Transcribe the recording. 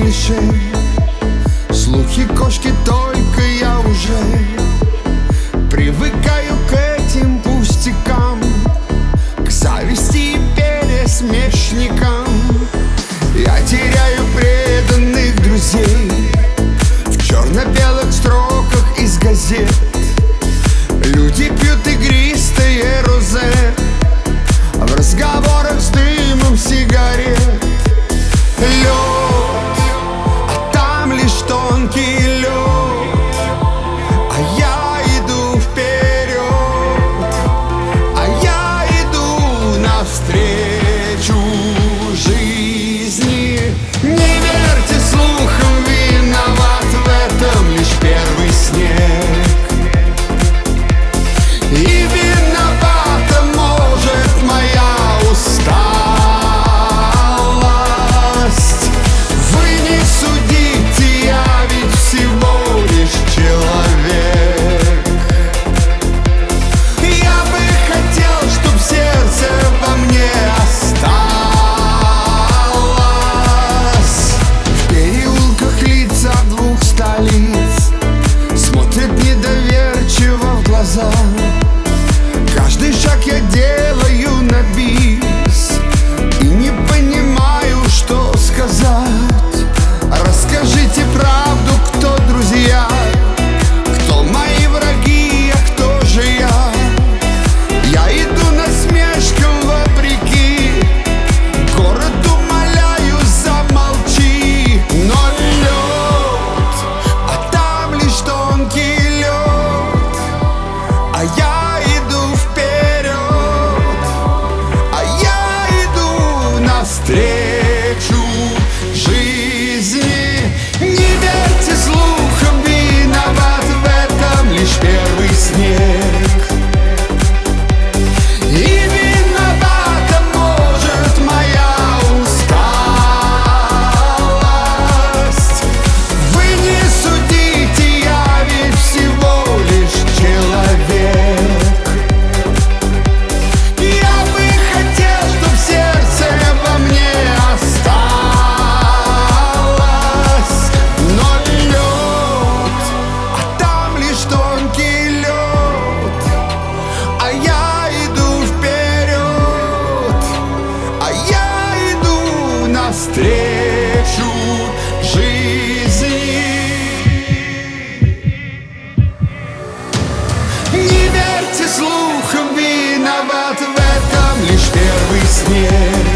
клише. Слухи, кошки, только я уже привыкаю к этим пустякам, к зависти и пересмешникам. Я теряю преданных друзей в черно-белых строках из газет. Люди пьют игристое розе в разговорах с дымом сигарет. Лед, а там лишь тонкий лед, а я иду вперед, а я иду навстречу жизни. Не верьте слухам, виноват в этом лишь первый снег. И виновата, может, моя усталость. Вы не судите, я ведь всего лишь человек. Я бы хотел, чтоб сердце во мне осталось. В переулках лица двух столиц смотрят недоверчиво в глаза. Каждый шаг я делаю на бис и не понимаю, что сказать. Расскажите правду, кто друзья, кто мои враги, а кто же я. Я иду насмешкам вопреки, город умоляю, замолчи. Но лед, а там лишь тонкий лед, а я иду вперед, а я иду навстречу жизни. Не верьте слухам, виноват в этом лишь первый снег. И виновата, может, моя усталость. Вы не судите, я ведь всего лишь человек. Я бы хотел, чтоб сердце во мне осталось. Но лед, а там лишь тонкий лед, а я иду вперед, а я иду навстречу жизни. Не верьте слухам, виноват в этом лишь первый снег.